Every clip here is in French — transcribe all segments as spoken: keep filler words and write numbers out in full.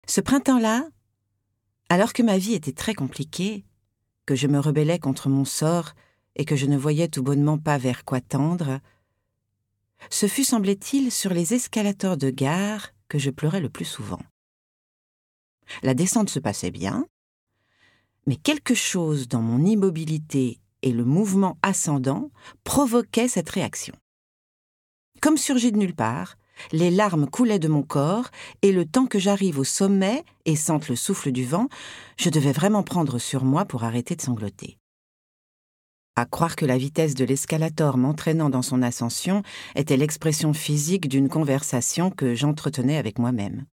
Ce printemps-là, alors que ma vie était très compliquée, que je me rebellais contre mon sort et que je ne voyais tout bonnement pas vers quoi tendre, ce fut, semblait-il, sur les escalators de gare que je pleurais le plus souvent. La descente se passait bien, mais quelque chose dans mon immobilité et le mouvement ascendant provoquait cette réaction. Comme surgi de nulle part, les larmes coulaient de mon corps et le temps que j'arrive au sommet et sente le souffle du vent, je devais vraiment prendre sur moi pour arrêter de sangloter. À croire que la vitesse de l'escalator m'entraînant dans son ascension était l'expression physique d'une conversation que j'entretenais avec moi-même.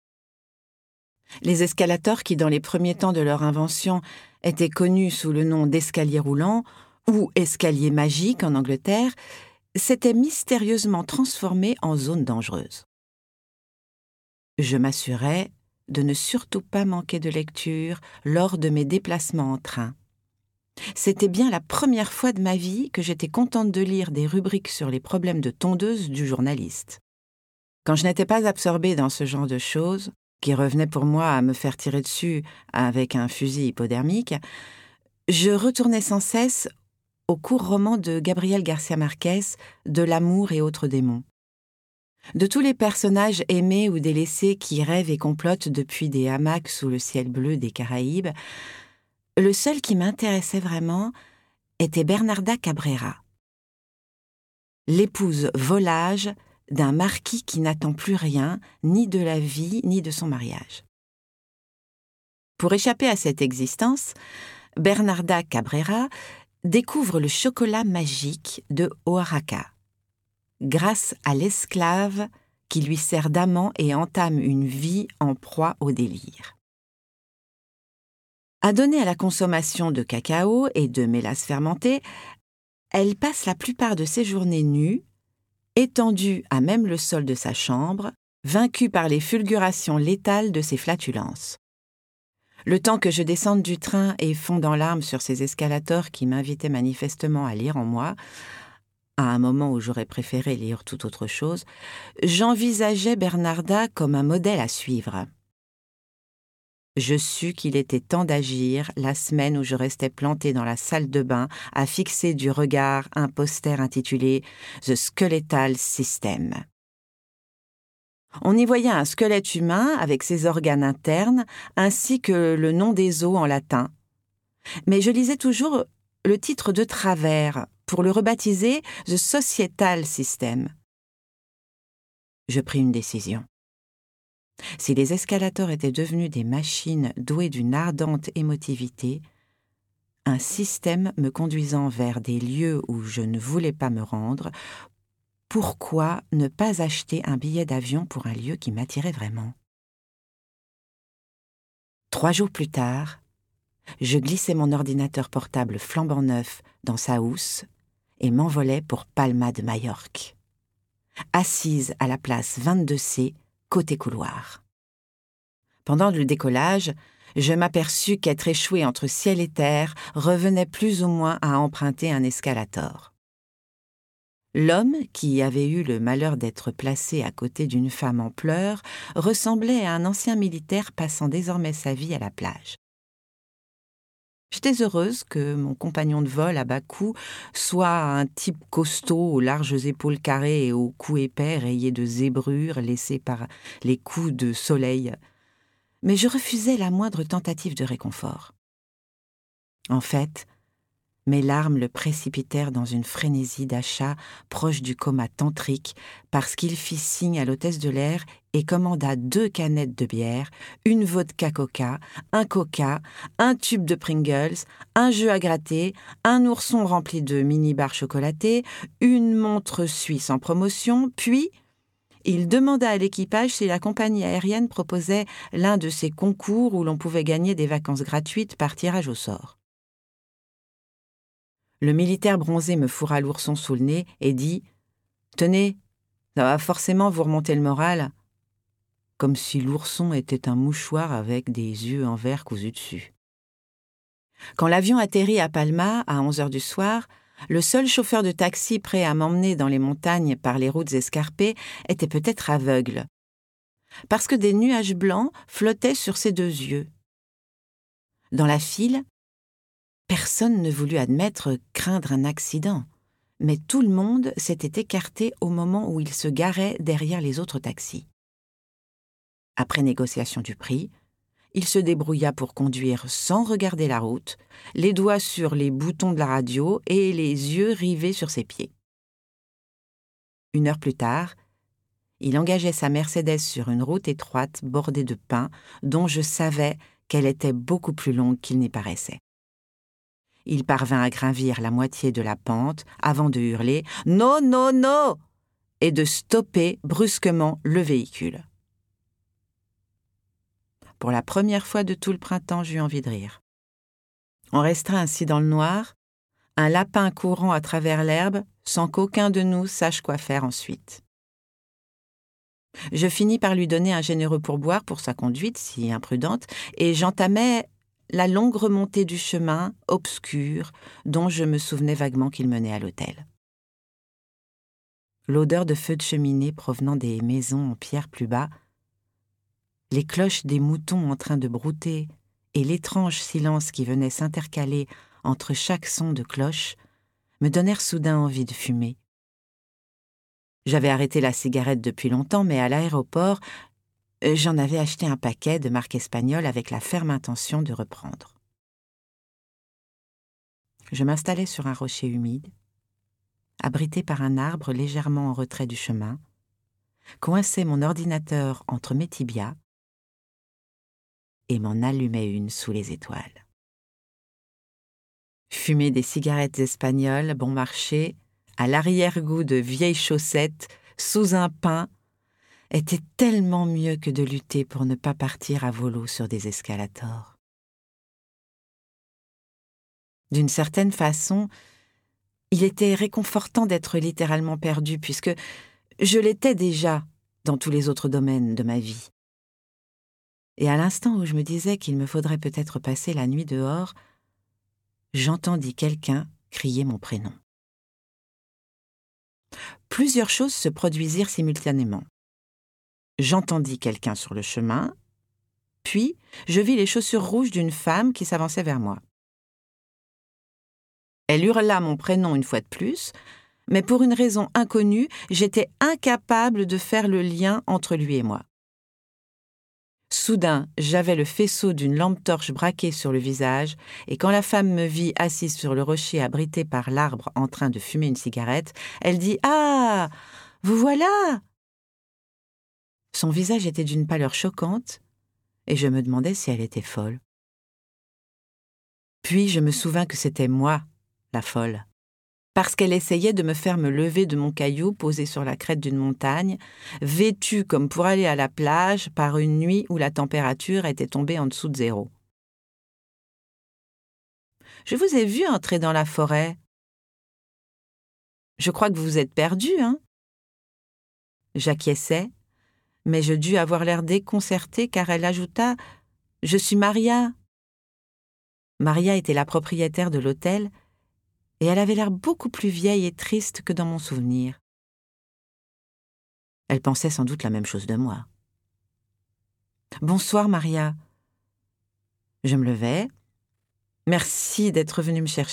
Les escalators qui, dans les premiers temps de leur invention, étaient connus sous le nom d'escalier roulant ou escalier magique en Angleterre, s'étaient mystérieusement transformés en zone dangereuse. Je m'assurais de ne surtout pas manquer de lecture lors de mes déplacements en train. C'était bien la première fois de ma vie que j'étais contente de lire des rubriques sur les problèmes de tondeuse du journaliste. Quand je n'étais pas absorbée dans ce genre de choses, qui revenaient pour moi à me faire tirer dessus avec un fusil hypodermique, je retournais sans cesse au court roman de Gabriel García Márquez, De l'amour et autres démons. De tous les personnages aimés ou délaissés qui rêvent et complotent depuis des hamacs sous le ciel bleu des Caraïbes, le seul qui m'intéressait vraiment était Bernarda Cabrera, l'épouse volage d'un marquis qui n'attend plus rien, ni de la vie, ni de son mariage. Pour échapper à cette existence, Bernarda Cabrera découvre le chocolat magique de Oaxaca, grâce à l'esclave qui lui sert d'amant et entame une vie en proie au délire. Adonnée à la consommation de cacao et de mélasse fermentée, elle passe la plupart de ses journées nues, étendue à même le sol de sa chambre, vaincue par les fulgurations létales de ses flatulences. Le temps que je descende du train et fonde en larmes sur ces escalators qui m'invitaient manifestement à lire en moi, à un moment où j'aurais préféré lire toute autre chose, j'envisageais Bernarda comme un modèle à suivre. Je sus qu'il était temps d'agir la semaine où je restais plantée dans la salle de bain à fixer du regard un poster intitulé « The Skeletal System ». On y voyait un squelette humain avec ses organes internes ainsi que le nom des os en latin. Mais je lisais toujours le titre de travers pour le rebaptiser « The Societal System ». Je pris une décision. Si les escalators étaient devenus des machines douées d'une ardente émotivité, un système me conduisant vers des lieux où je ne voulais pas me rendre, pourquoi ne pas acheter un billet d'avion pour un lieu qui m'attirait vraiment? Trois jours plus tard, je glissais mon ordinateur portable flambant neuf dans sa housse et m'envolais pour Palma de Majorque, assise à la place vingt-deux C, côté couloir. Pendant le décollage, je m'aperçus qu'être échoué entre ciel et terre revenait plus ou moins à emprunter un escalator. L'homme, qui avait eu le malheur d'être placé à côté d'une femme en pleurs, ressemblait à un ancien militaire passant désormais sa vie à la plage. J'étais heureuse que mon compagnon de vol à bas cou soit un type costaud aux larges épaules carrées et au cou épais rayé de zébrures laissées par les coups de soleil. Mais je refusais la moindre tentative de réconfort. En fait, mes larmes le précipitèrent dans une frénésie d'achat proche du coma tantrique parce qu'il fit signe à l'hôtesse de l'air et commanda deux canettes de bière, une vodka coca, un coca, un tube de Pringles, un jeu à gratter, un ourson rempli de mini-barres chocolatées, une montre suisse en promotion, puis il demanda à l'équipage si la compagnie aérienne proposait l'un de ces concours où l'on pouvait gagner des vacances gratuites par tirage au sort. Le militaire bronzé me fourra l'ourson sous le nez et dit « Tenez, ça va forcément vous remonter le moral », comme si l'ourson était un mouchoir avec des yeux en verre cousus dessus. Quand l'avion atterrit à Palma, à onze heures du soir, le seul chauffeur de taxi prêt à m'emmener dans les montagnes par les routes escarpées était peut-être aveugle. parce que des nuages blancs flottaient sur ses deux yeux. Dans la file, personne ne voulut admettre craindre un accident, mais tout le monde s'était écarté au moment où il se garait derrière les autres taxis. Après négociation du prix, il se débrouilla pour conduire sans regarder la route, les doigts sur les boutons de la radio et les yeux rivés sur ses pieds. Une heure plus tard, il engageait sa Mercedes sur une route étroite bordée de pins dont je savais qu'elle était beaucoup plus longue qu'il n'y paraissait. Il parvint à gravir la moitié de la pente avant de hurler « Non, non, non !» et de stopper brusquement le véhicule. Pour la première fois de tout le printemps, j'eus envie de rire. On resta ainsi dans le noir, un lapin courant à travers l'herbe sans qu'aucun de nous sache quoi faire ensuite. Je finis par lui donner un généreux pourboire pour sa conduite si imprudente et j'entamai la longue remontée du chemin obscur dont je me souvenais vaguement qu'il menait à l'hôtel. L'odeur de feu de cheminée provenant des maisons en pierre plus bas, les cloches des moutons en train de brouter et l'étrange silence qui venait s'intercaler entre chaque son de cloche me donnèrent soudain envie de fumer. J'avais arrêté la cigarette depuis longtemps, mais à l'aéroport, j'en avais acheté un paquet de marque espagnole avec la ferme intention de reprendre. Je m'installai sur un rocher humide, abrité par un arbre légèrement en retrait du chemin, coinçai mon ordinateur entre mes tibias et m'en allumai une sous les étoiles. Fumer des cigarettes espagnoles bon marché, à l'arrière-goût de vieilles chaussettes, sous un pin, était tellement mieux que de lutter pour ne pas partir à volo sur des escalators. D'une certaine façon, il était réconfortant d'être littéralement perdu, puisque je l'étais déjà dans tous les autres domaines de ma vie. Et à l'instant où je me disais qu'il me faudrait peut-être passer la nuit dehors, j'entendis quelqu'un crier mon prénom. Plusieurs choses se produisirent simultanément. J'entendis quelqu'un sur le chemin, puis je vis les chaussures rouges d'une femme qui s'avançait vers moi. Elle hurla mon prénom une fois de plus, mais pour une raison inconnue, j'étais incapable de faire le lien entre lui et moi. Soudain, j'avais le faisceau d'une lampe torche braquée sur le visage, et quand la femme me vit assise sur le rocher abrité par l'arbre en train de fumer une cigarette, elle dit « Ah, vous voilà !» Son visage était d'une pâleur choquante, et je me demandais si elle était folle. Puis je me souvins que c'était moi, la folle, parce qu'elle essayait de me faire me lever de mon caillou posé sur la crête d'une montagne, vêtue comme pour aller à la plage par une nuit où la température était tombée en dessous de zéro. « Je vous ai vu entrer dans la forêt. Je crois que vous vous êtes perdu, hein ?» J'acquiesçai, mais je dus avoir l'air déconcerté car elle ajouta « Je suis Maria. » Maria était la propriétaire de l'hôtel et elle avait l'air beaucoup plus vieille et triste que dans mon souvenir. Elle pensait sans doute la même chose de moi. « Bonsoir, Maria. » Je me levai. « Merci d'être venue me chercher. »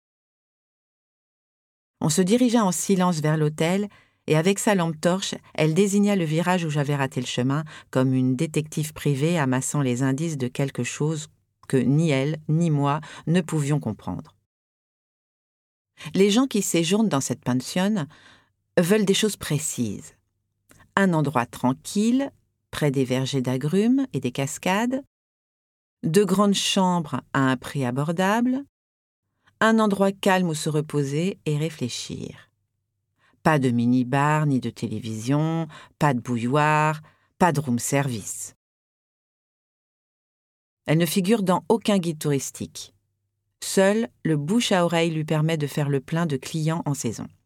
On se dirigea en silence vers l'hôtel et avec sa lampe torche, elle désigna le virage où j'avais raté le chemin comme une détective privée amassant les indices de quelque chose que ni elle ni moi ne pouvions comprendre. Les gens qui séjournent dans cette pension veulent des choses précises. Un endroit tranquille, près des vergers d'agrumes et des cascades, de grandes chambres à un prix abordable, un endroit calme où se reposer et réfléchir. Pas de mini-bar ni de télévision, pas de bouilloire, pas de room service. Elle ne figure dans aucun guide touristique. Seul le bouche à oreille lui permet de faire le plein de clients en saison.